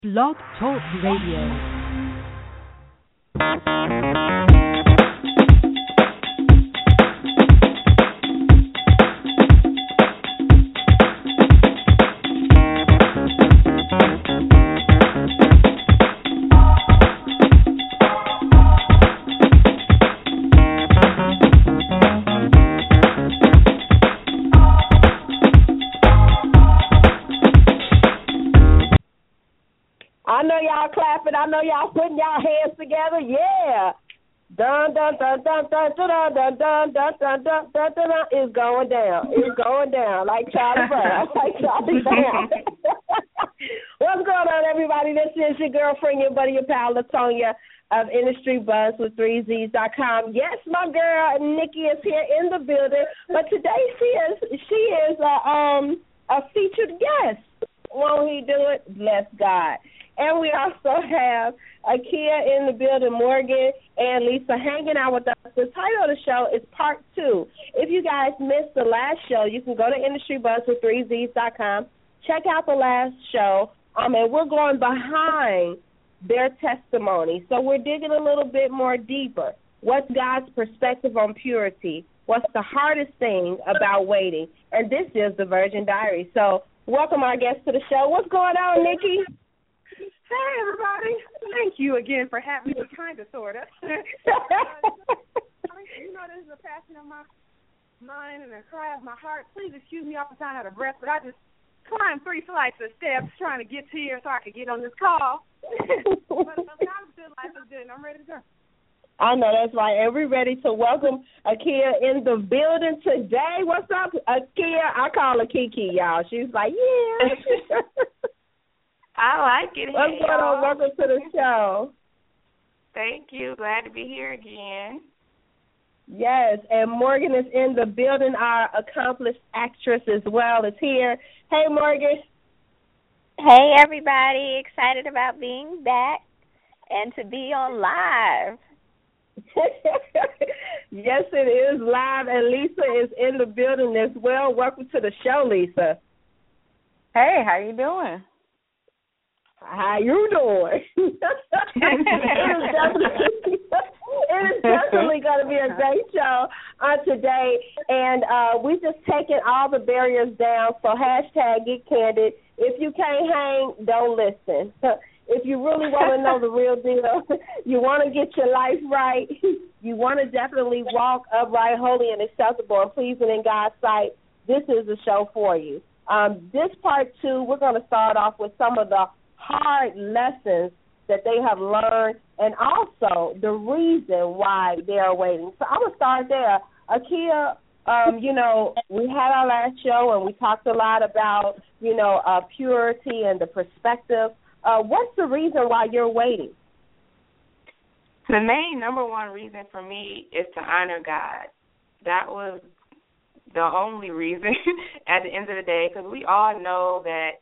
Blog Talk Radio. I know y'all clapping. I know y'all putting y'all hands together. Yeah. Dun dun dun dun dun dun dun dun dun dun dun dun dun dun. It's going down. It's going down like Charlie Brown. Like Charlie Brown. What's going on, everybody? This is your girlfriend, your buddy, your pal, LaTonya of Industry Buzz with 3Zs.com. Yes, my girl Nikki is here in the building, but today she is a featured guest. Won't he do it? Bless God. And we also have Akia in the building, Morgan and Lisa hanging out with us. The title of the show is Part 2. If you guys missed the last show, you can go to Industry Buzz with 3Zs.com, check out the last show, and we're going behind their testimony. So we're digging a little bit more deeper. What's God's perspective on purity? What's the hardest thing about waiting? And this is the Virgin Diary. So welcome our guests to the show. What's going on, Nikki? Hey, everybody. Thank you again for having me, kind of, sort of. This is a passion of my mind and a cry of my heart. Please excuse me if I'm out of breath, but I just climbed 3 flights of steps trying to get to here so I could get on this call. but God is good, life is good, and I'm ready to go. I know that's right, and we're ready to welcome Akia in the building today. What's up, Akia? I call her Kiki, y'all. She's like, yeah. I like it. What's going on? Welcome to the show. Thank you. Glad to be here again. Yes, and Morgan is in the building. Our accomplished actress as well is here. Hey, Morgan. Hey, everybody. Excited about being back and to be on live. Yes, it is live, and Lisa is in the building as well. Welcome to the show, Lisa. Hey, how you doing? How you doing? It is definitely going to be a great show today, and we just taking all the barriers down. So hashtag Get Candid. If you can't hang, don't listen. If you really want to know the real deal, you want to get your life right, you want to definitely walk upright, holy, and acceptable, and pleasing in God's sight, this is the show for you. This part 2, we're going to start off with some of the hard lessons that they have learned and also the reason why they are waiting. So I'm going to start there. Akia, we had our last show and we talked a lot about, purity and the perspective. What's the reason why you're waiting? The main number one reason for me is to honor God. That was the only reason at the end of the day, because we all know that,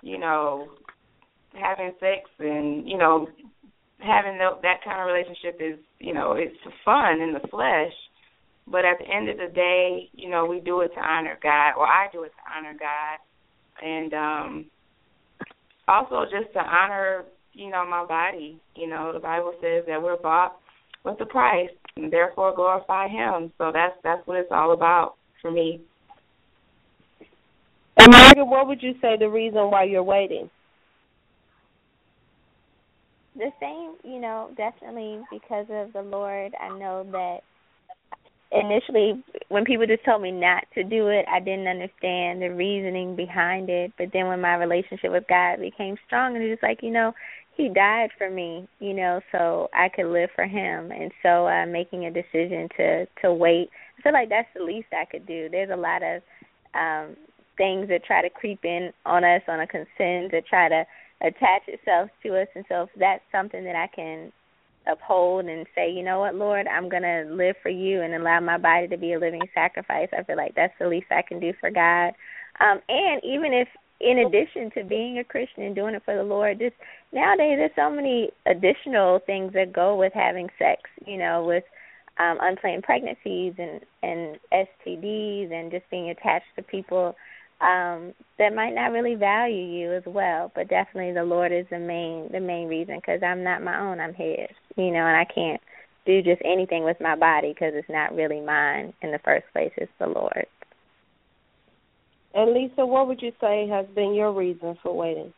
having sex and, having that kind of relationship is, it's fun in the flesh. But at the end of the day, we do it to honor God, or I do it to honor God. And also just to honor, my body. The Bible says that we're bought with a price and therefore glorify Him. So that's what it's all about for me. And Morgan, what would you say the reason why you're waiting? The same, definitely because of the Lord. I know that initially when people just told me not to do it, I didn't understand the reasoning behind it. But then when my relationship with God became strong, and it's like, He died for me, so I could live for Him. And so making a decision to wait, I feel like that's the least I could do. There's a lot of things that try to creep in on us on a consent, that try to attach itself to us. And so if that's something that I can uphold and say, you know what, Lord, I'm going to live for you and allow my body to be a living sacrifice, I feel like that's the least I can do for God. And even if, in addition to being a Christian and doing it for the Lord, just nowadays there's so many additional things that go with having sex, with unplanned pregnancies and STDs and just being attached to people that might not really value you as well. But definitely the Lord is the main reason, because I'm not my own, I'm His, and I can't do just anything with my body because it's not really mine in the first place. It's the Lord. And Lisa, what would you say has been your reason for waiting?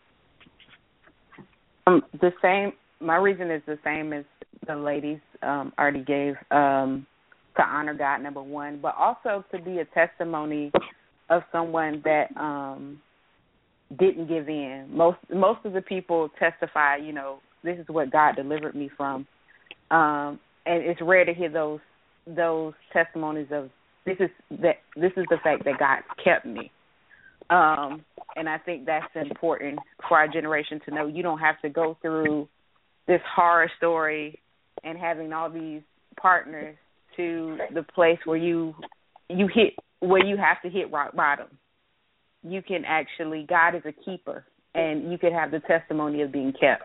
The same. My reason is the same as the ladies already gave, to honor God, number one, but also to be a testimony of someone that didn't give in. Most of the people testify, this is what God delivered me from, and it's rare to hear those testimonies of this is the fact that God kept me. And I think that's important for our generation to know. You don't have to go through this horror story and having all these partners to the place where you have to hit rock bottom. You can actually, God is a keeper, and you could have the testimony of being kept.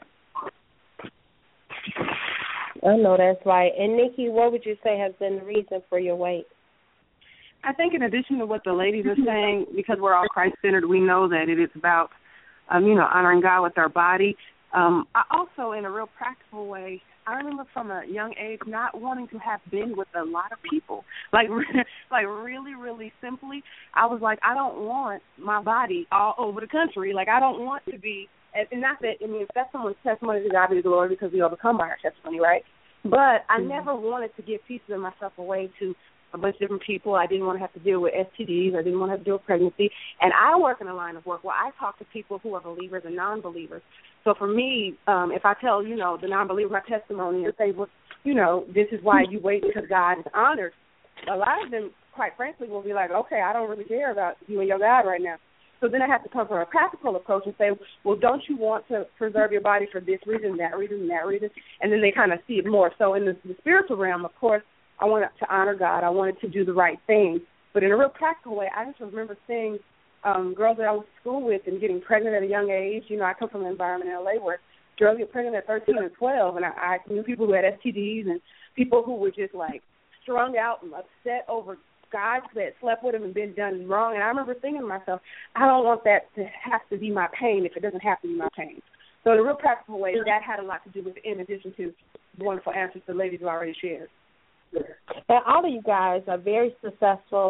I know that's right. And Nikki, what would you say has been the reason for your wait? I think in addition to what the ladies are saying, because we're all Christ-centered, we know that it is about, honoring God with our body. I also, in a real practical way, I remember from a young age not wanting to have been with a lot of people. Like really, really simply, I was like, I don't want my body all over the country. Like, I don't want to be, and not that, if that's someone's testimony, to God be the glory, because we overcome by our testimony, right? But I never wanted to give pieces of myself away to a bunch of different people. I didn't want to have to deal with STDs. I didn't want to have to deal with pregnancy. And I work in a line of work where I talk to people who are believers and non-believers. So for me, if I tell, the non-believer my testimony and say, well, this is why you wait, because God is honored, a lot of them, quite frankly, will be like, okay, I don't really care about you and your God right now. So then I have to come from a practical approach and say, well, don't you want to preserve your body for this reason, that reason, that reason? And then they kind of see it more. So in the spiritual realm, of course, I wanted to honor God. I wanted to do the right thing. But in a real practical way, I just remember seeing girls that I went to school with and getting pregnant at a young age. I come from an environment in L.A. where girls get pregnant at 13 and 12, and I knew people who had STDs and people who were just, strung out and upset over guys that slept with them and been done wrong. And I remember thinking to myself, I don't want that to have to be my pain if it doesn't have to be my pain. So in a real practical way, that had a lot to do with it, in addition to the wonderful answers the ladies have already shared. And all of you guys are very successful.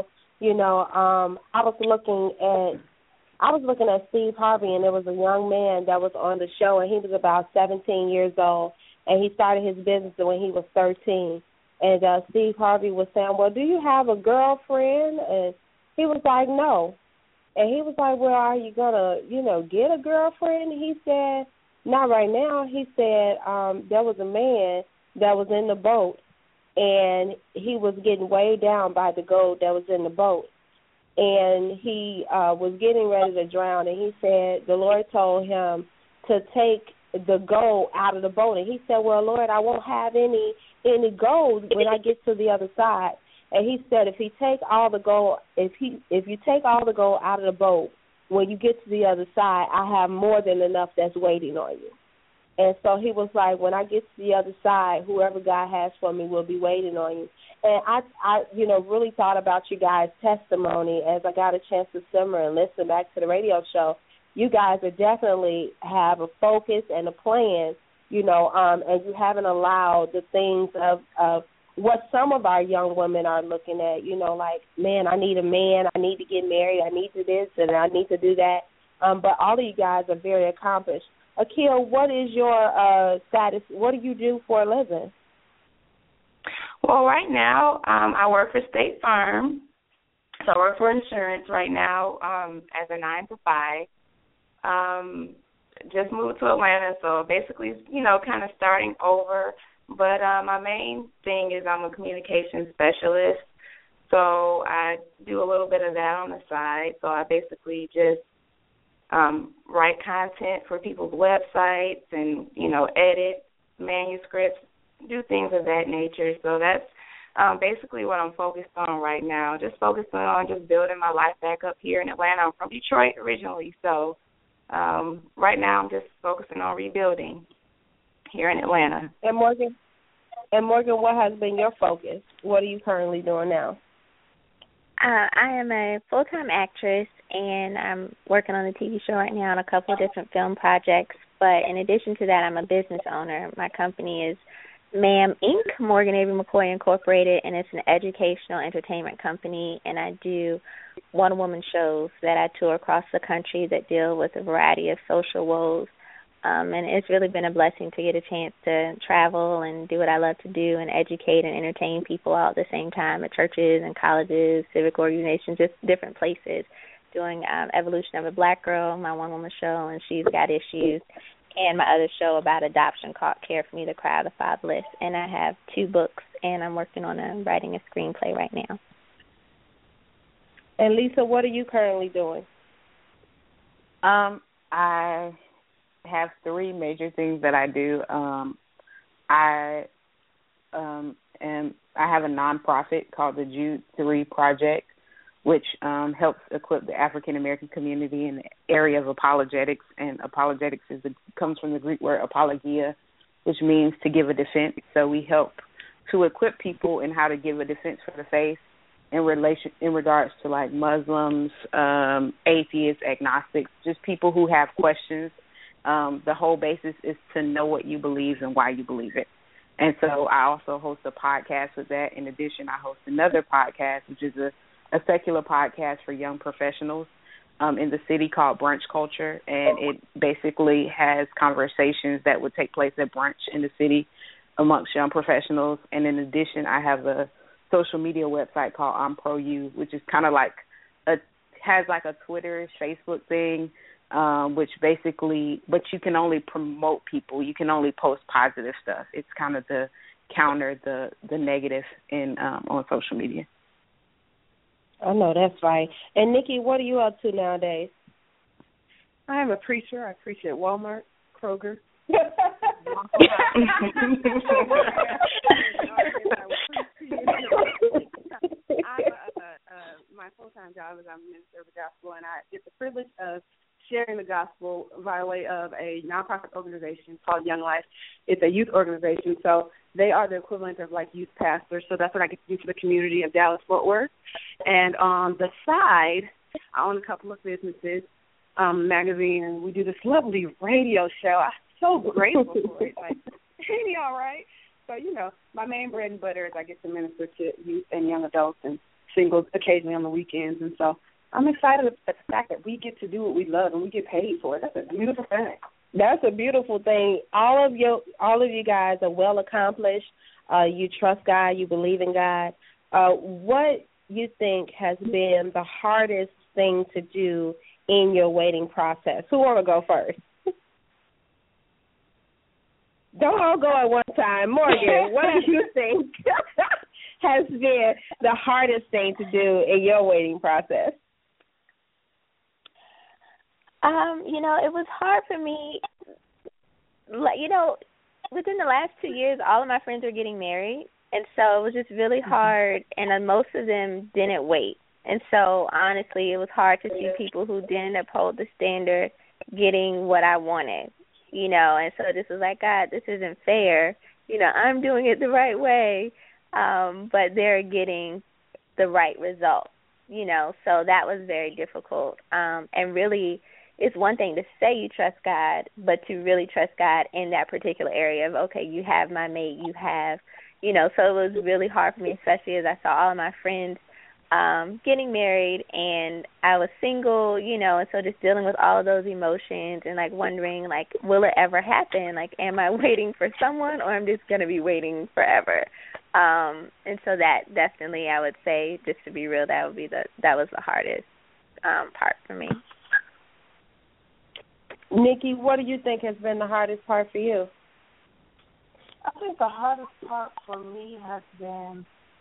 I was looking at Steve Harvey, and there was a young man that was on the show, and he was about 17 years old, and he started his business when he was 13. And Steve Harvey was saying, well, do you have a girlfriend? And he was like, no. And he was like, well, are you going to, get a girlfriend? And he said, not right now. He said there was a man that was in the boat, and he was getting weighed down by the gold that was in the boat. And he was getting ready to drown, and he said the Lord told him to take the gold out of the boat. And he said, well, Lord, I won't have any gold when I get to the other side. And he said, if you take all the gold out of the boat, when you get to the other side, I have more than enough that's waiting on you. And so he was like, when I get to the other side, whoever God has for me will be waiting on you. And I really thought about you guys' testimony as I got a chance to simmer and listen back to the radio show. You guys are definitely have a focus and a plan, and you haven't allowed the things of what some of our young women are looking at, like, man, I need a man, I need to get married, I need to this, and I need to do that. But all of you guys are very accomplished. Akil, what is your status? What do you do for a living? Well, right now, I work for State Farm. So I work for insurance right now as a 9 to 5. Just moved to Atlanta, so basically, kind of starting over. But my main thing is I'm a communications specialist. So I do a little bit of that on the side. So I basically just write content for people's websites and, edit manuscripts, do things of that nature. So that's basically what I'm focused on right now, just focusing on just building my life back up here in Atlanta. I'm from Detroit originally, so right now I'm just focusing on rebuilding here in Atlanta. And Morgan, what has been your focus? What are you currently doing now? I am a full-time actress, and I'm working on a TV show right now and a couple of different film projects. But in addition to that, I'm a business owner. My company is MAM Inc., Morgan Avery McCoy Incorporated, and it's an educational entertainment company, and I do one-woman shows that I tour across the country that deal with a variety of social woes. And it's really been a blessing to get a chance to travel and do what I love to do and educate and entertain people all at the same time at churches and colleges, civic organizations, just different places, doing Evolution of a Black Girl, my one-woman show, and She's Got Issues, and my other show about adoption called Care for Me, the Cry of the Fatherless. And I have 2 books, and I'm working on writing a screenplay right now. And Lisa, what are you currently doing? I have 3 major things that I do. I have a nonprofit called the Jude 3 Project, which helps equip the African American community in the area of apologetics. And apologetics comes from the Greek word apologia, which means to give a defense. So we help to equip people in how to give a defense for the faith in regards to like Muslims, atheists, agnostics, just people who have questions. The whole basis is to know what you believe and why you believe it. And so I also host a podcast with that. In addition, I host another podcast, which is a secular podcast for young professionals in the city called Brunch Culture. And it basically has conversations that would take place at brunch in the city amongst young professionals. And in addition, I have a social media website called I'm Pro You, which is kind of like has like a Twitter, Facebook thing, which basically, but you can only promote people. You can only post positive stuff. It's kind of to counter the negative on social media. I know that's right. And Nikki, what are you up to nowadays? I am a preacher. I preach at Walmart, Kroger. My full-time job is I'm a minister of the gospel, and I get the privilege of sharing the gospel by way of a nonprofit organization called Young Life. It's a youth organization, so they are the equivalent of like youth pastors. So that's what I get to do for the community of Dallas-Fort Worth. And on the side, I own a couple of businesses, magazine, and we do this lovely radio show. I'm so grateful for it. Like, ain't he all right? So, you know, my main bread and butter is I get to minister to youth and young adults and singles occasionally on the weekends. And so I'm excited at the fact that we get to do what we love and we get paid for it. That's a beautiful thing. That's a beautiful thing. All of you guys are well accomplished. You trust God. You believe in God. What you think has been the hardest thing to do in your waiting process? Who want to go first? Don't all go at one time. Morgan, what do you think has been the hardest thing to do in your waiting process? You know, it was hard for me. Like, you know, within the last 2 years, all of my friends are getting married, and so it was just really hard, and most of them didn't wait. And so, honestly, it was hard to see people who didn't uphold the standard getting what I wanted, you know. And so this was like, God, this isn't fair. You know, I'm doing it the right way, but they're getting the right result, you know. So that was very difficult. And really, it's one thing to say you trust God, but to really trust God in that particular area of, okay, you have my mate, you have, you know. So it was really hard for me, especially as I saw all of my friends getting married, and I was single, you know, and so just dealing with all of those emotions and, like, wondering, like, will it ever happen? Like, am I waiting for someone, or I'm just going to be waiting forever? And so that definitely, I would say, just to be real, that was the hardest part for me. Nikki, what do you think has been the hardest part for you? I think the hardest part for me has been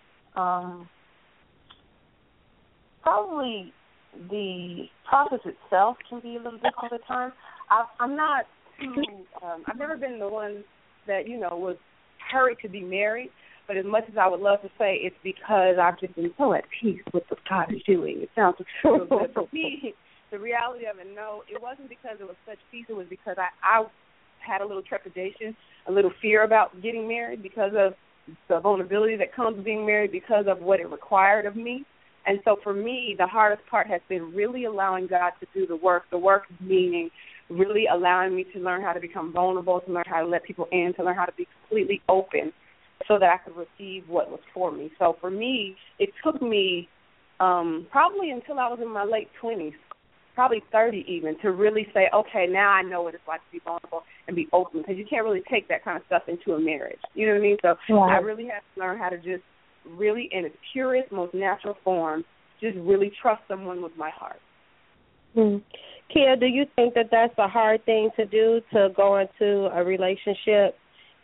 probably the process itself can be a little difficult at times. I'm not too, I've never been the one that, you know, was hurried to be married, but as much as I would love to say, it's because I've just been so at peace with what God is doing. It sounds real good for me. The reality of it, no, it wasn't because it was such peace. It was because I had a little trepidation, a little fear about getting married because of the vulnerability that comes with being married, because of what it required of me. And so for me, the hardest part has been really allowing God to do the work meaning really allowing me to learn how to become vulnerable, to learn how to let people in, to learn how to be completely open so that I could receive what was for me. So for me, it took me probably until I was in my late 20s, probably 30 even, to really say, okay, now I know what it's like to be vulnerable and be open, because you can't really take that kind of stuff into a marriage. You know what I mean? So I really had to learn how to just really, in its purest, most natural form, just really trust someone with my heart. Kia, do you think that that's a hard thing to do, to go into a relationship,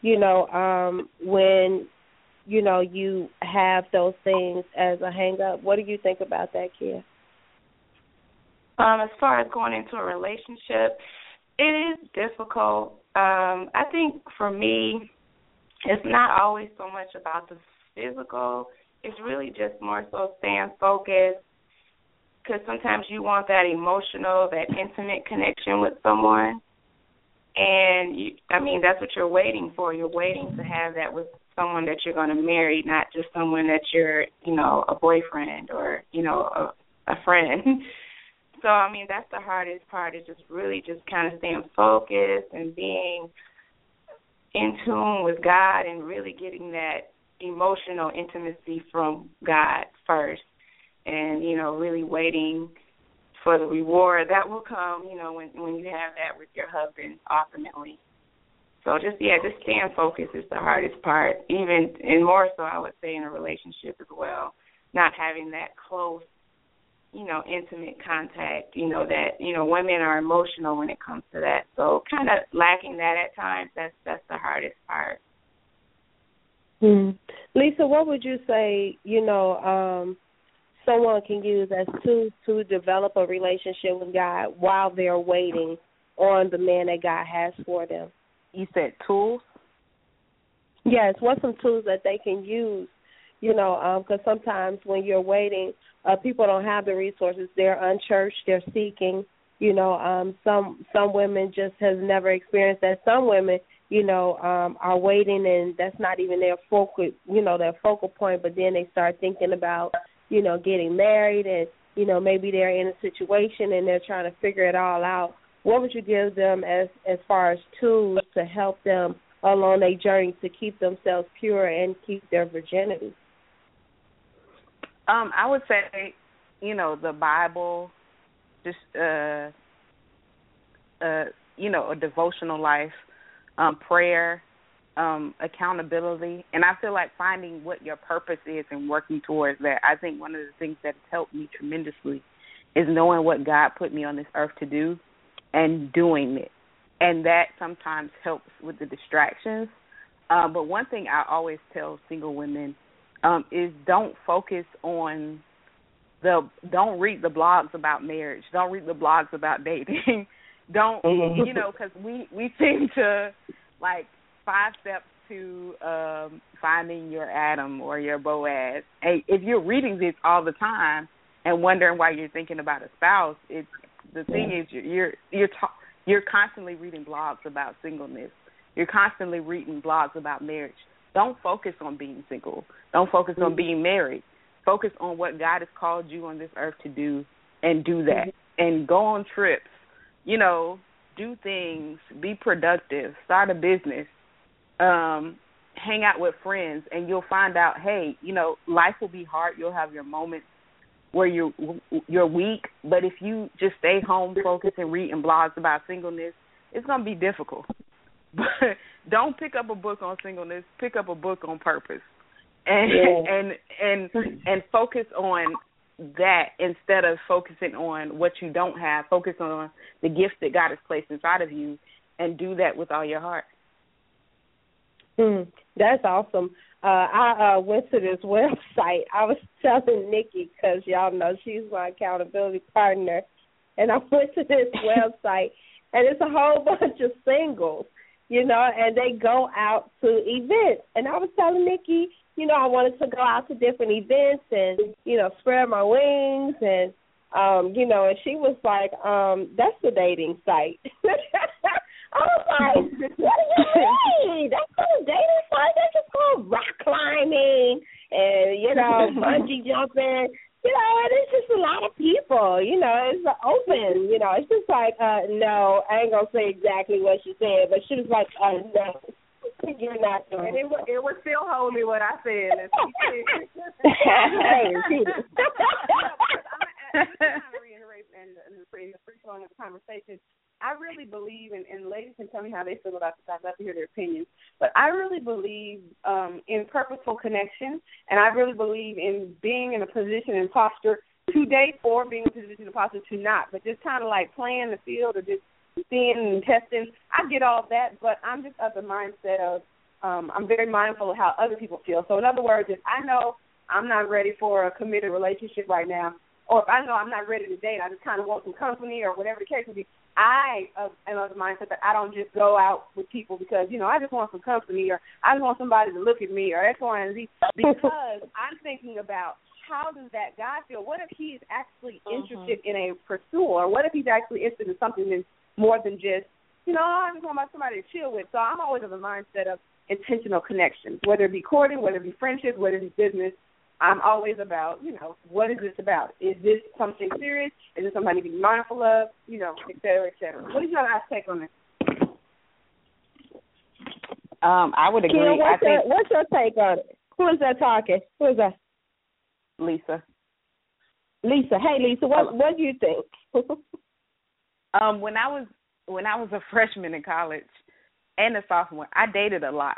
when, you have those things as a hang-up? What do you think about that, Kia? As far as going into a relationship, it is difficult. I think for me, it's not always so much about the physical. It's really just more so staying focused, because sometimes you want that emotional, that intimate connection with someone. And, that's what you're waiting for. You're waiting to have that with someone that you're going to marry, not just someone that you're, a boyfriend or, a friend. So, that's the hardest part, is just really just kind of staying focused and being in tune with God and really getting that emotional intimacy from God first. And, really waiting for the reward that will come, when you have that with your husband ultimately. So just staying focused is the hardest part, even, and more so I would say in a relationship as well, not having that close, intimate contact, that, women are emotional when it comes to that. So kind of lacking that at times, that's the hardest part. Lisa, what would you say, someone can use as tools to develop a relationship with God while they're waiting on the man that God has for them? You said tools? Yes, what's some tools that they can use, because sometimes when you're waiting, people don't have the resources. They're unchurched, they're seeking, some women just has never experienced that. Some women, are waiting, and that's not even their focal point, but then they start thinking about, getting married, and, maybe they're in a situation and they're trying to figure it all out. What would you give them as far as tools to help them along their journey to keep themselves pure and keep their virginity? I would say, the Bible, just, a devotional life, prayer, accountability, and I feel like finding what your purpose is and working towards that. I think one of the things that's helped me tremendously is knowing what God put me on this earth to do and doing it, and that sometimes helps with the distractions. But one thing I always tell single women is don't focus on don't read the blogs about marriage, don't read the blogs about dating, don't because we seem to like 5 steps to finding your Adam or your Boaz. Hey, if you're reading this all the time and wondering why you're thinking about a spouse, the thing is you're constantly reading blogs about singleness. You're constantly reading blogs about marriage. Don't focus on being single. Don't focus on being married. Focus on what God has called you on this earth to do, and do that. And go on trips. Do things. Be productive. Start a business. Hang out with friends, and you'll find out, hey, life will be hard. You'll have your moments where you're weak, but if you just stay home focused and reading blogs about singleness, it's going to be difficult. But don't pick up a book on singleness. Pick up a book on purpose, and focus on that instead of focusing on what you don't have. Focus on the gift that God has placed inside of you, and do that with all your heart. That's awesome. I went to this website. I was telling Nikki, because y'all know she's my accountability partner, and I went to this website, and it's a whole bunch of singles, and they go out to events. And I was telling Nikki, I wanted to go out to different events and, spread my wings, and, and she was like, that's the dating site. I was like, what do you mean? That's not a dating site. They're just going rock climbing and, bungee jumping. beautiful. You know, it's open. You know, it's just like, no, I ain't going to say exactly what she said, but she was like, no, you're not doing it. And it was still holy what I said. Hey, she did. I'm trying to reiterate and the free flowing of the conversation. I really believe, and ladies can tell me how they feel about this. I'd love to hear their opinions. But I really believe in purposeful connection, and I really believe in being in a position and posture to date or being in a position and posture to not. But just kind of like playing the field or just seeing and testing. I get all of that, but I'm just of the mindset of I'm very mindful of how other people feel. So in other words, if I know I'm not ready for a committed relationship right now, or if I know I'm not ready to date, I just kind of want some company or whatever the case may be, I am of the mindset that I don't just go out with people because, you know, I just want some company or I just want somebody to look at me or X, Y, and Z, because I'm thinking about how does that guy feel? What if he's actually interested in a pursuer? Or what if he's actually interested in something that's more than just, you know, I just want somebody to chill with. So I'm always of the mindset of intentional connections, whether it be courting, whether it be friendship, whether it be business. I'm always about, you know, what is this about? Is this something serious? Is this something to be mindful of? You know, et cetera, et cetera. What is your last take on this? I would agree. Kim, what's your take on it? Who is that talking? Who is that? Lisa. Lisa. Hey, Lisa, what do you think? When I was a freshman in college and a sophomore, I dated a lot.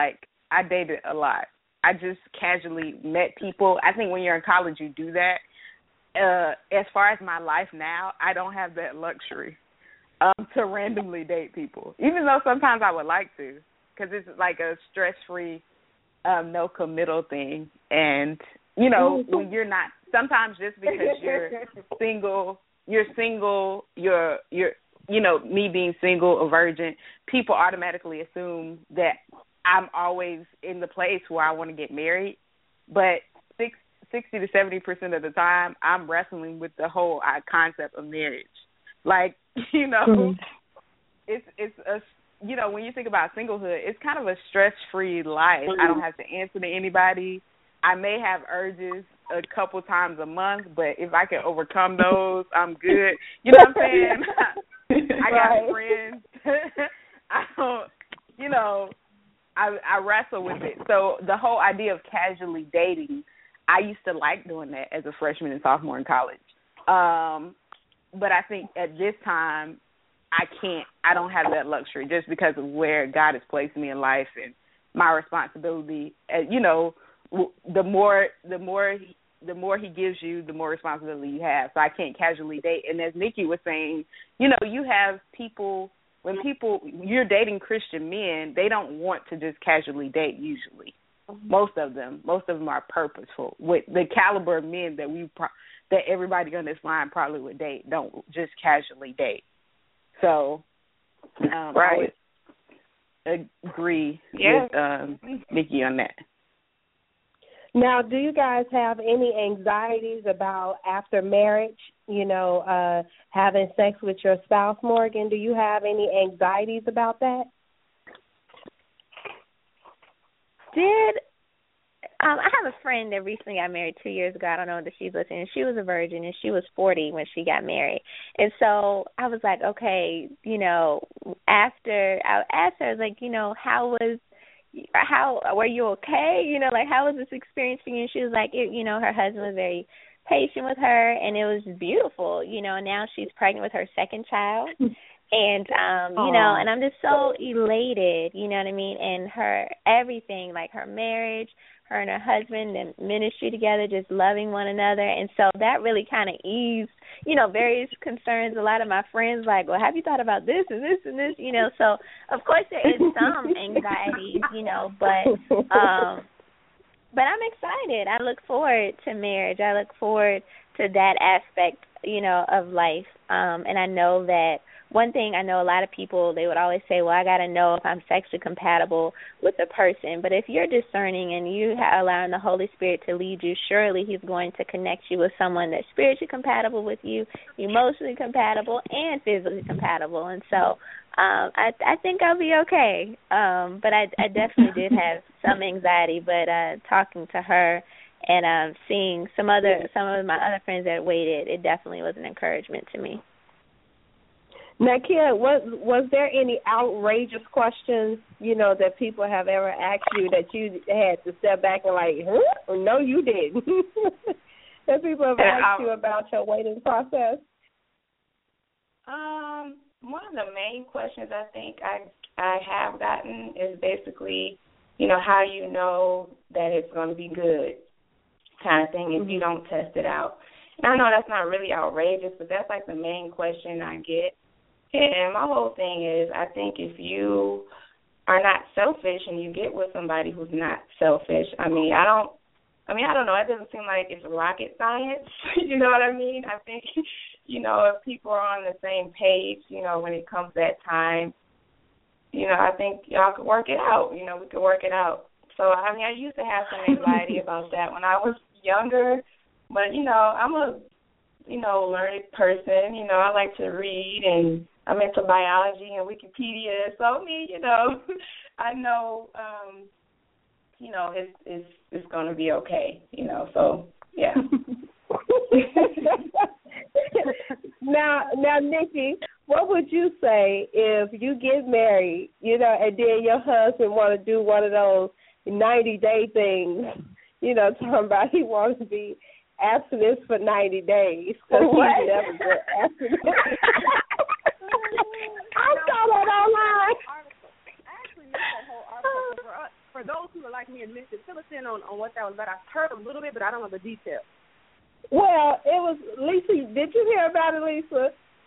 I just casually met people. I think when you're in college, you do that. As far as my life now, I don't have that luxury to randomly date people, even though sometimes I would like to, because it's like a stress-free, no committal thing. And, you know, when you're not, sometimes just because you're single, you know, me being single, a virgin, people automatically assume that I'm always in the place where I want to get married, but 60 to 70% of the time, I'm wrestling with the whole concept of marriage. Like, you know, it's a, you know, when you think about singlehood, it's kind of a stress-free life. I don't have to answer to anybody. I may have urges a couple times a month, but if I can overcome those, I'm good. You know what I'm saying? I got friends. I don't, you know, I wrestle with it. So the whole idea of casually dating, I used to like doing that as a freshman and sophomore in college. But I think at this time, I don't have that luxury just because of where God has placed me in life and my responsibility. You know, the more he gives you, the more responsibility you have. So I can't casually date. And as Nikki was saying, you know, you have people, when you're dating Christian men, they don't want to just casually date usually. Most of them are purposeful. With the caliber of men that everybody on this line probably would date, don't just casually date. So right. I would agree with Nikki on that. Now, do you guys have any anxieties about after marriage, you know, having sex with your spouse, Morgan? Do you have any anxieties about that? I have a friend that recently got married 2 years ago. I don't know if she's listening. She was a virgin, and she was 40 when she got married. And so I was like, okay, you know, after I asked her, I was like, you know, were you okay? You know, like, how was this experience for you? And she was like, you know, her husband was very patient with her, and it was beautiful, you know, and now she's pregnant with her second child. And, you know, and I'm just so elated, you know what I mean? And her everything, like her marriage, her and her husband and ministry together, just loving one another. And so that really kind of eased, you know, various concerns. A lot of my friends like, well, have you thought about this and this and this, you know? So, of course, there is some anxiety, you know, but I'm excited. I look forward to marriage. I look forward to that aspect, you know, of life. And I know that one thing, I know a lot of people, they would always say, well, I got to know if I'm sexually compatible with a person. But if you're discerning and you are allowing the Holy Spirit to lead you, surely he's going to connect you with someone that's spiritually compatible with you, emotionally compatible, and physically compatible. And so I think I'll be okay. But I definitely did have some anxiety. But talking to her And seeing some of my other friends that waited, it definitely was an encouragement to me. Now, Kia, was there any outrageous questions, that people have ever asked you that you had to step back and like, huh? No, you didn't. That people have asked you about your waiting process? One of the main questions I think I have gotten is basically, how you know that it's going to be good kind of thing if you don't test it out. And I know that's not really outrageous, but that's like the main question I get. And my whole thing is, I think if you are not selfish and you get with somebody who's not selfish, I don't know, it doesn't seem like it's rocket science, you know what I mean? I think, if people are on the same page, when it comes that time, I think y'all could work it out, we could work it out. So, I used to have some anxiety about that when I was younger, but, I'm a, learned person, I like to read and I'm into biology and Wikipedia, so I know, it's going to be okay, so, yeah. Now, Nikki, what would you say if you get married, and then your husband want to do one of those 90-day things, talking about he wants to be abstinent for 90 days because he's never been abstinent. I saw that online. I actually missed that whole article. For those who are like me and missed it, fill us in on what that was about. I've heard a little bit, but I don't know the details. Well, it was, Lisa, did you hear about it, Lisa?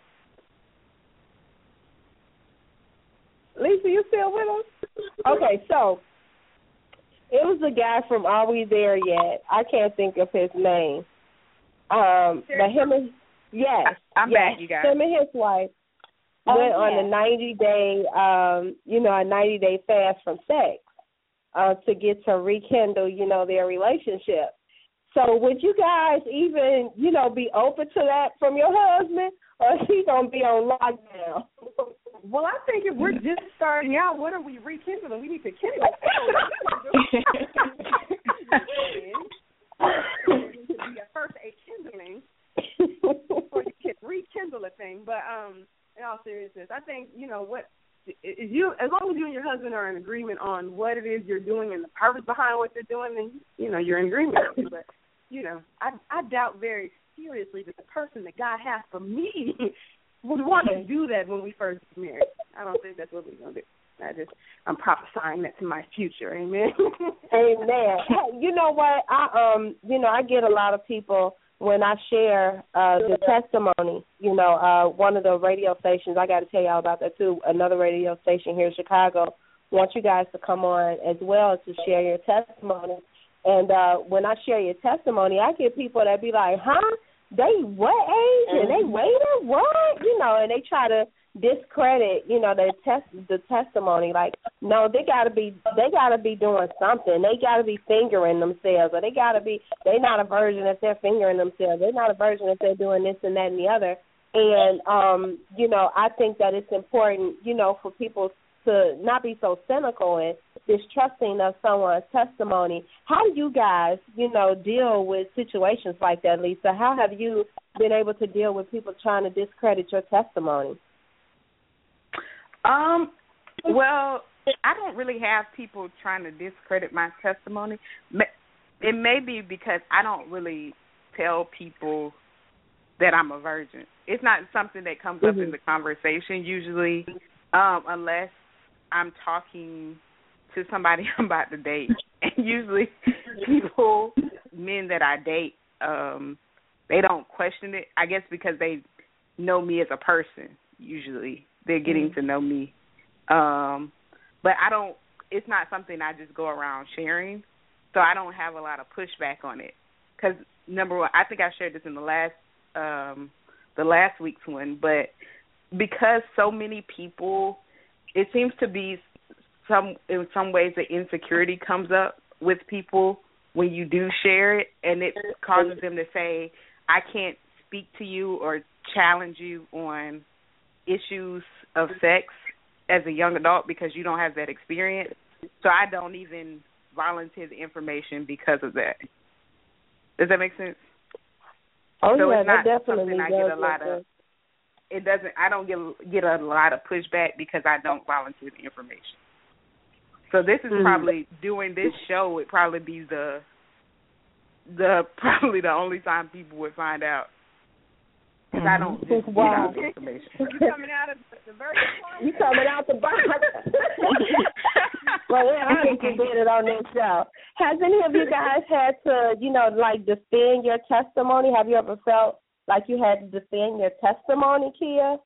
Lisa, you still with us? Okay, so it was a guy from Are We There Yet? I can't think of his name. But him and, I'm back, you guys. Him and his wife went on a 90-day, a 90-day fast from sex to get to rekindle, their relationship. So would you guys even, be open to that from your husband, or is he going to be on lockdown? Well, I think if we're just starting out, what are we rekindling? We need to kindle. It should be at first a kindling before you can rekindle a thing. But in all seriousness, I think, as long as you and your husband are in agreement on what it is you're doing and the purpose behind what you're doing, then, you're in agreement. But, I doubt very seriously that the person that God has for me would want to do that when we first get married. I don't think that's what we're going to do. I'm prophesying that to my future. Amen. Amen. You know what? I get a lot of people when I share the testimony. One of the radio stations, I got to tell y'all about that too, another radio station here in Chicago, wants you guys to come on as well to share your testimony. And when I share your testimony, I get people that be like, huh? They what age? And they waited? What? And they try to discredit, the testimony. Like, no, they gotta be doing something. They gotta be fingering themselves, or they're not a virgin if they're fingering themselves. They're not a virgin if they're doing this and that and the other. And I think that it's important, for people to not be so cynical and distrusting of someone's testimony. How do you guys, deal with situations like that, Lisa? How have you been able to deal with people trying to discredit your testimony? Well, I don't really have people trying to discredit my testimony. It may be because I don't really tell people that I'm a virgin. It's not something that comes up in the conversation usually, unless I'm talking to somebody I'm about to date. And usually men that I date, they don't question it, I guess because they know me as a person, usually. They're getting to know me. But it's not something I just go around sharing, so I don't have a lot of pushback on it. Because, number one, I think I shared this in the last week's one, but because so many people, it seems to be in some ways the insecurity comes up with people when you do share it, and it causes them to say, I can't speak to you or challenge you on issues of sex as a young adult because you don't have that experience. So I don't even volunteer the information because of that. Does that make sense? Oh, so yeah, it's not that definitely something I does get a lot of. It doesn't. I don't get a lot of pushback because I don't volunteer the information. So this is probably doing this show would probably be the probably the only time people would find out. Because I don't just get out the information. You're coming out of the virgin farm? You coming out the box. Well, we're honest about it on this show. Has any of you guys had to, like defend your testimony? Have you ever felt like you had to defend your testimony, Kia?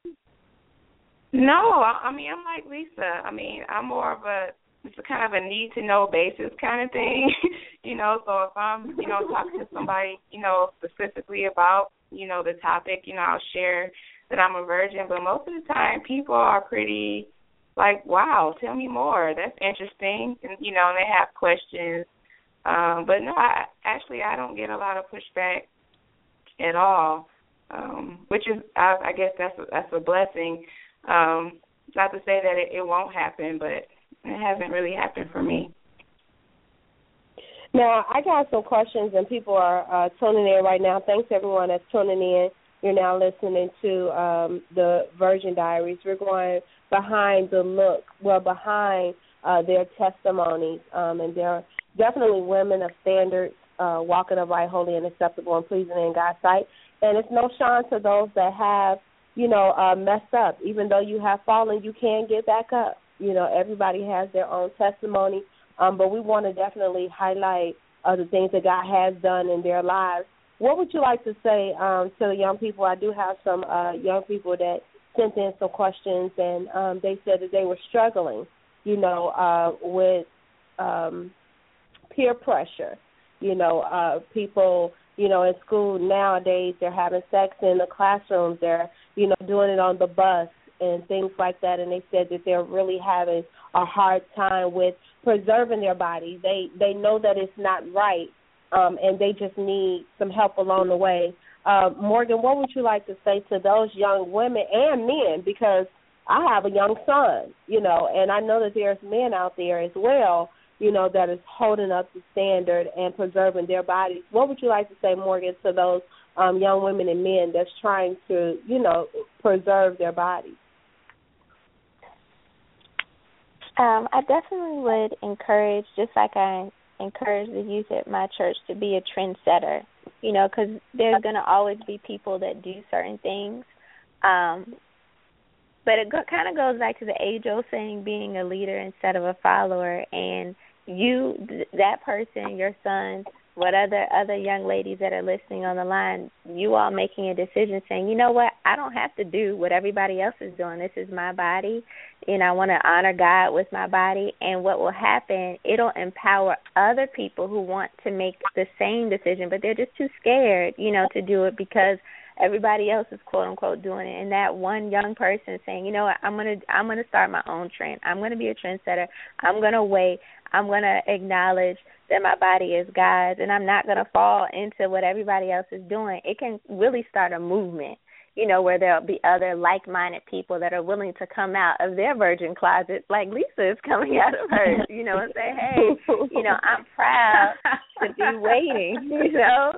No, I mean, I'm like Lisa. I mean, I'm more of it's a kind of a need-to-know basis kind of thing, So if I'm, talking to somebody, specifically about, the topic, I'll share that I'm a virgin. But most of the time, people are pretty like, wow, tell me more. That's interesting. And, and they have questions. But no, I don't get a lot of pushback at all, which is, I guess that's a blessing. Not to say that it won't happen, but it hasn't really happened for me. Now, I got some questions, and people are tuning in right now. Thanks, everyone that's tuning in. You're now listening to the Virgin Diaries. We're going behind their testimonies, and they're definitely women of standards, walking upright, holy, and acceptable, and pleasing in God's sight. And it's no shame to those that have, messed up. Even though you have fallen, you can get back up. Everybody has their own testimony, but we want to definitely highlight the things that God has done in their lives. What would you like to say to the young people? I do have some young people that sent in some questions, and they said that they were struggling, with peer pressure. People, in school nowadays, they're having sex in the classrooms. They're, doing it on the bus and things like that. And they said that they're really having a hard time with preserving their bodies. They know that it's not right, and they just need some help along the way. Morgan, what would you like to say to those young women and men? Because I have a young son, and I know that there's men out there as well, that is holding up the standard and preserving their bodies. What would you like to say, Morgan, to those young women and men that's trying to, preserve their bodies? I definitely would encourage, just like I encourage the youth at my church, to be a trendsetter, because there's going to always be people that do certain things. But it kind of goes back to the age-old saying, being a leader instead of a follower. And you, that person, your son, what other young ladies that are listening on the line, you all making a decision saying, you know what, I don't have to do what everybody else is doing. This is my body, and I want to honor God with my body. And what will happen, it'll empower other people who want to make the same decision, but they're just too scared, to do it because everybody else is quote unquote doing it. And that one young person saying, you know what, I'm gonna start my own trend. I'm gonna be a trendsetter. I'm gonna wait. I'm gonna acknowledge that my body is God's, and I'm not gonna fall into what everybody else is doing. It can really start a movement, where there'll be other like-minded people that are willing to come out of their virgin closet, like Lisa is coming out of hers, and say, hey, I'm proud to be waiting,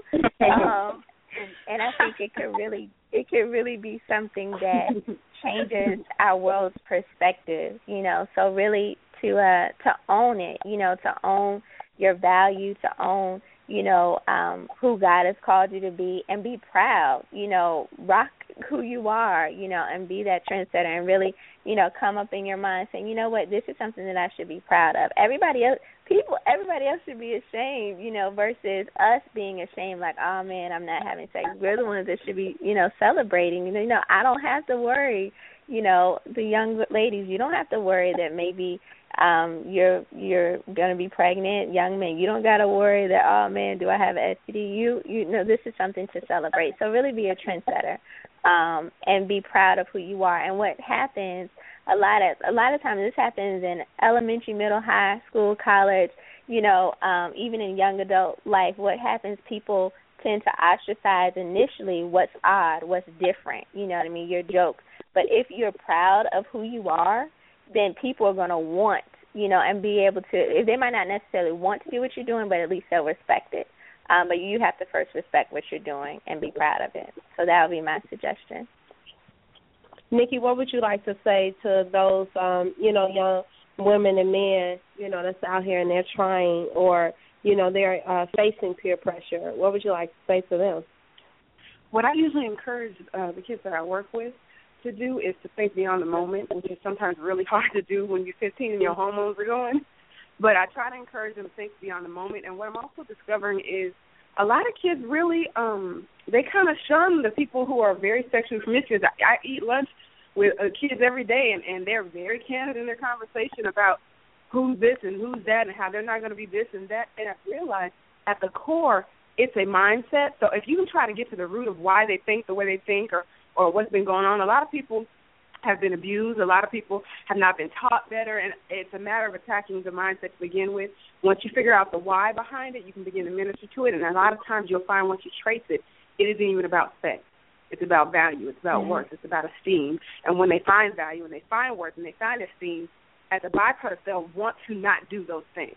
and I think it could really be something that changes our world's perspective, so really to own it, to own your value, to own, who God has called you to be, and be proud, rock who you are, and be that trendsetter, and really, come up in your mind saying, you know what, this is something that I should be proud of. Everybody else should be ashamed, versus us being ashamed, like, oh man, I'm not having sex. We're the ones that should be, celebrating. I don't have to worry, the young ladies, you don't have to worry that maybe you're going to be pregnant. Young men, you don't got to worry that, oh man, do I have an STD? You know, this is something to celebrate. So really be a trendsetter, and be proud of who you are. And what happens a lot of times, this happens in elementary, middle, high school, college, even in young adult life. What happens, people tend to ostracize initially what's odd, what's different, your jokes. But if you're proud of who you are, then people are going to want, and be able to, if they might not necessarily want to do what you're doing, but at least they'll respect it. But you have to first respect what you're doing and be proud of it. So that would be my suggestion. Nikki, what would you like to say to those, young women and men, that's out here and they're trying or, they're facing peer pressure? What would you like to say to them? What I usually encourage the kids that I work with to do is to think beyond the moment, which is sometimes really hard to do when you're 15 and your hormones are going. But I try to encourage them to think beyond the moment. And what I'm also discovering is a lot of kids really, they kind of shun the people who are very sexually promiscuous. I eat lunch with kids every day, and they're very candid in their conversation about who's this and who's that and how they're not going to be this and that. And I realize at the core, it's a mindset. So if you can try to get to the root of why they think the way they think or what's been going on, a lot of people have been abused. A lot of people have not been taught better, and it's a matter of attacking the mindset to begin with. Once you figure out the why behind it, you can begin to minister to it, and a lot of times you'll find once you trace it, it isn't even about sex. It's about value. It's about worth. It's about esteem. And when they find value and they find worth and they find esteem, as a byproduct, they'll want to not do those things.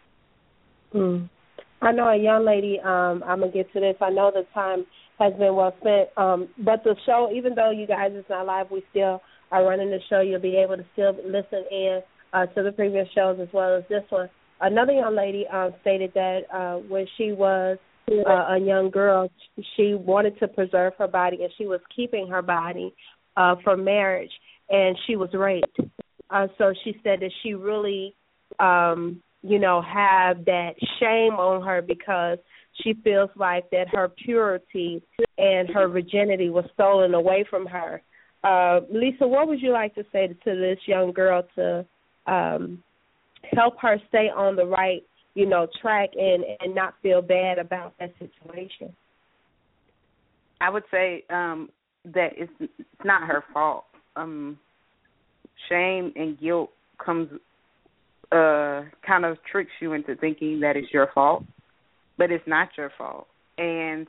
I know a young lady, I'm going to get to this. I know the time has been well spent. But the show, even though you guys is not live, we still are running the show. You'll be able to still listen in to the previous shows as well as this one. Another young lady stated that when she was a young girl, she wanted to preserve her body, and she was keeping her body for marriage, and she was raped. So she said that she really, have that shame on her because she feels like that her purity and her virginity was stolen away from her. Lisa, what would you like to say to this young girl to help her stay on the right, track and not feel bad about that situation? I would say that it's not her fault. Shame and guilt comes kind of tricks you into thinking that it's your fault, but it's not your fault. And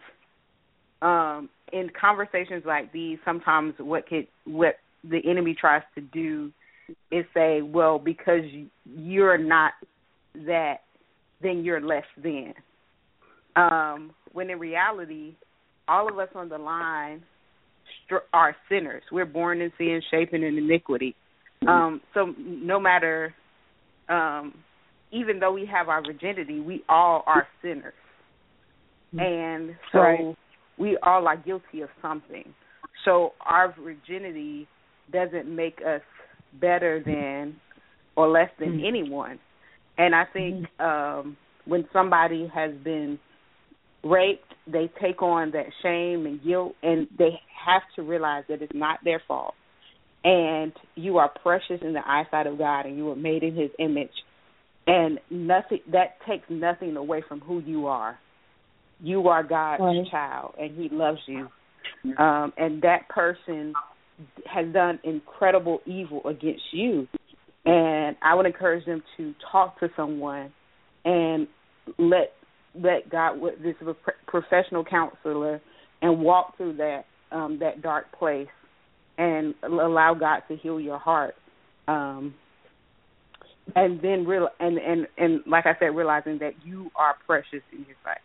in conversations like these, sometimes what the enemy tries to do is say, well, because you're not that, then you're less than. When in reality, all of us on the line are sinners. We're born in sin, shaping in iniquity. So no matter, even though we have our virginity, we all are sinners. And so we all are guilty of something. So our virginity doesn't make us better than or less than anyone. And I think when somebody has been raped, they take on that shame and guilt, and they have to realize that it's not their fault. And you are precious in the eyesight of God, and you were made in His image. And nothing that takes nothing away from who you are. You are God's child, and He loves you. And that person has done incredible evil against you. And I would encourage them to talk to someone and let God, this is a professional counselor, and walk through that dark place and allow God to heal your heart. And then and like I said, realizing that you are precious in His sight.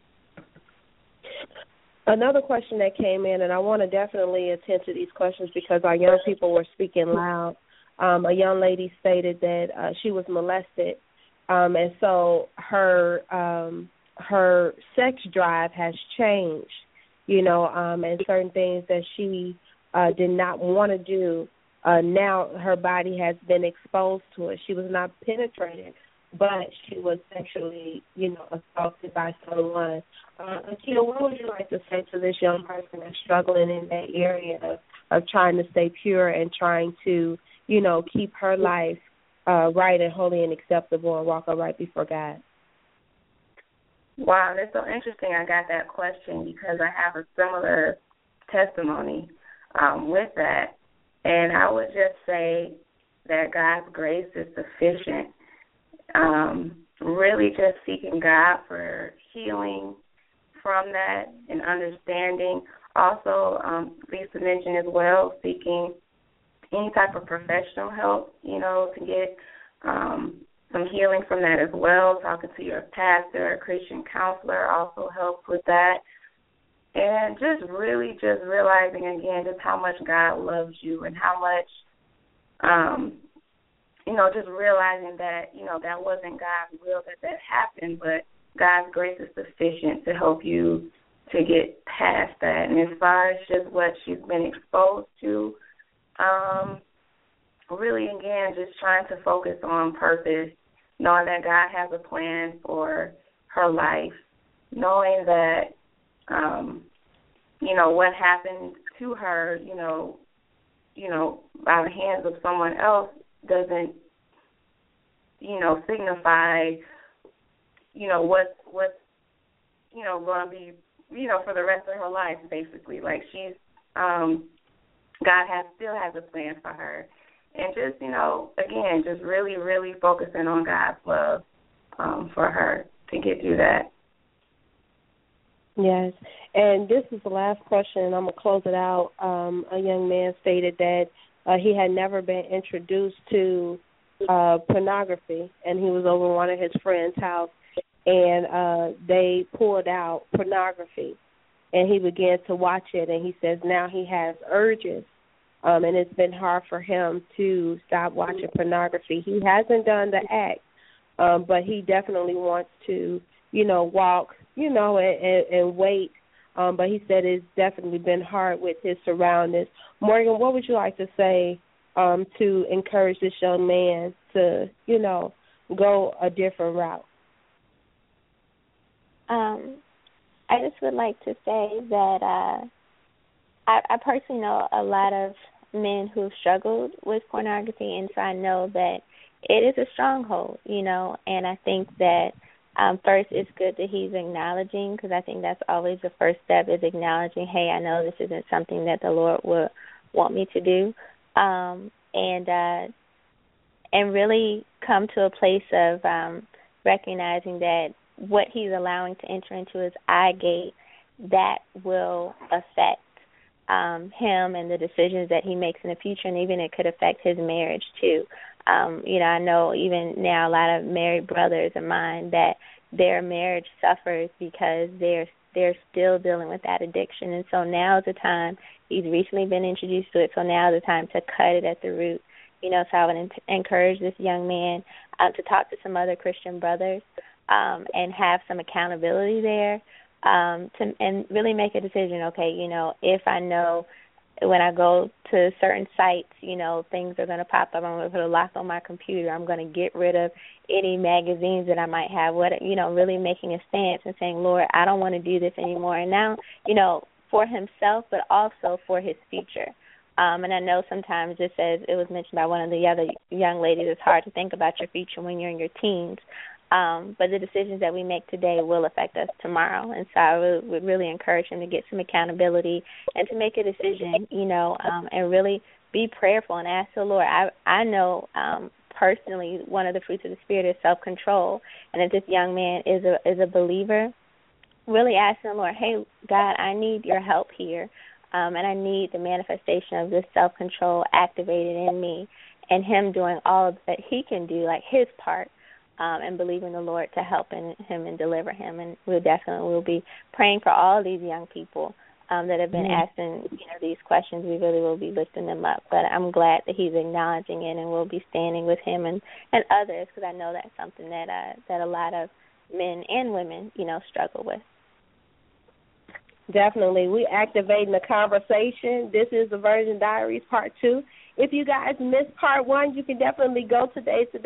Another question that came in, and I want to definitely attend to these questions because our young people were speaking loud. A young lady stated that she was molested, and so her sex drive has changed, and certain things that she did not want to do. Now her body has been exposed to it. She was not penetrated, but she was sexually, assaulted by someone. Akita, what would you like to say to this young person that's struggling in that area of trying to stay pure and trying to, keep her life right and holy and acceptable and walk right before God? Wow, that's so interesting. I got that question because I have a similar testimony with that. And I would just say that God's grace is sufficient. Really just seeking God for healing from that and understanding. Also, Lisa mentioned as well, seeking any type of professional help, to get some some healing from that as well. Talking to your pastor, a Christian counselor also helps with that. And just really just realizing again just how much God loves you and how much, just realizing that, that wasn't God's will that happened, but God's grace is sufficient to help you to get past that. And as far as just what she's been exposed to, really, again, just trying to focus on purpose, knowing that God has a plan for her life, knowing that, what happened to her, by the hands of someone else doesn't, signify, what's going to be, for the rest of her life, basically. Like she's, God still has a plan for her. And just, again, just really, really focusing on God's love for her to get through that. Yes. And this is the last question, and I'm going to close it out. A young man stated that he had never been introduced to pornography, and he was over one of his friend's house, and they pulled out pornography, and he began to watch it, and he says now he has urges, and it's been hard for him to stop watching pornography. He hasn't done the act, but he definitely wants to, walk, and wait. But he said it's definitely been hard with his surroundings. Morgan, what would you like to say to encourage this young man to, go a different route? I just would like to say that I personally know a lot of men who've struggled with pornography, and so I know that it is a stronghold, and I think that first it's good that he's acknowledging, because I think that's always the first step, is acknowledging, hey, I know this isn't something that the Lord would want me to do, and really come to a place of recognizing that what he's allowing to enter into his eye gate, that will affect him and the decisions that he makes in the future, and even it could affect his marriage too. I know even now a lot of married brothers of mine that their marriage suffers because they're still dealing with that addiction, and so now is the time. He's recently been introduced to it, so now is the time to cut it at the root. So I would encourage this young man to talk to some other Christian brothers and have some accountability there, and really make a decision. Okay, if I know when I go to certain sites, things are going to pop up. I'm going to put a lock on my computer. I'm going to get rid of any magazines that I might have. Really making a stance and saying, Lord, I don't want to do this anymore. And now, for himself, but also for his future. And I know sometimes, just as it was mentioned by one of the other young ladies, it's hard to think about your future when you're in your teens. But the decisions that we make today will affect us tomorrow. And so I would really encourage him to get some accountability and to make a decision, and really be prayerful and ask the Lord. I know personally one of the fruits of the Spirit is self-control. And if this young man is a believer, really asking the Lord, hey, God, I need your help here. And I need the manifestation of this self-control activated in me, and him doing all that he can do, like his part, and believing the Lord to help him and deliver him. And we will be praying for all these young people that have been asking these questions. We really will be lifting them up. But I'm glad that he's acknowledging it, and we'll be standing with him and others, because I know that's something that a lot of men and women, struggle with. Definitely. We activating the conversation. This is the Virgin Diaries Part 2. If you guys missed Part 1, you can definitely go today to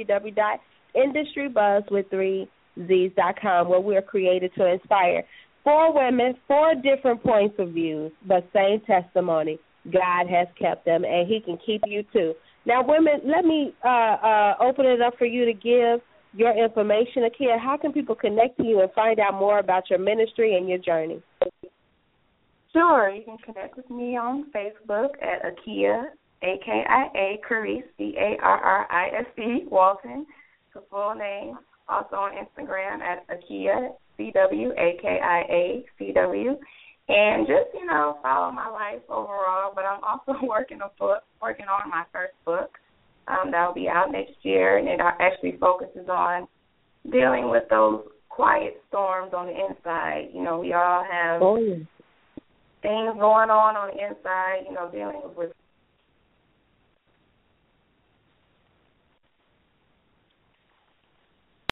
www.industrybuzzwith3z's.com, where we're created to inspire 4 women, 4 different points of view, but same testimony. God has kept them, and he can keep you too. Now, women, let me open it up for you to give your information. Akia, how can people connect to you and find out more about your ministry and your journey? Sure. You can connect with me on Facebook at Akia, A-K-I-A, Carisse, C-A-R-R-I-S-E, Walton, the full name. Also on Instagram at Akia, C-W, A-K-I-A, C-W. And just, follow my life overall. But I'm also working on my first book. that will be out next year, and it actually focuses on dealing with those quiet storms on the inside. We all have things going on the inside, dealing with